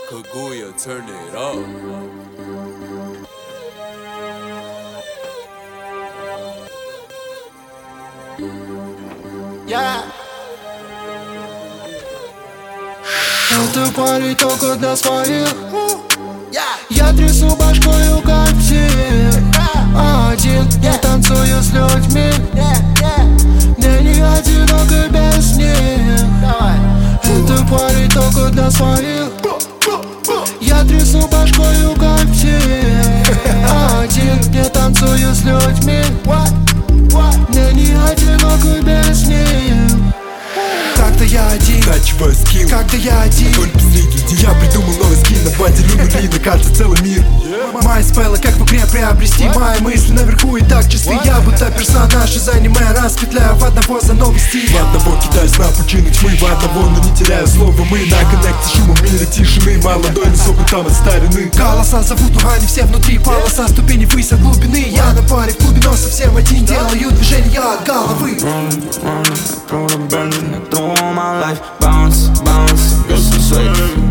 Kaguya, turn it up. Yeah. Это парень только для своих. Я трясу башкою, как псих. Один, я танцую с людьми. Мне не одиноко без них. Это парень только для своих. Я трясу башкою, как псих. Один, я танцую с людьми. Мне не одиноко без них. Как-то я один, Качиваю скилл, когда я один. только без людей. Я придумал новый скин, на базе нули, на карте целый мир. Мои спеллы как в игре приобрести. Мои мысли наверху и так чисты. Я будто персонаж из аниме, распетляю в одного за новый стиль. В одного кидаюсь на пучину тьмы, в одного, но не теряю слова. Мы на коннекте шумом в мире тишины. Молодой, но сопли там от старины. Голоса зовут, но они все внутри. Полоса ступени ввысь от глубины. Я на паре в клубе, но совсем один. Делаю движения от головы. Through the burning, through all my life. Bounce, bounce, get some sweat.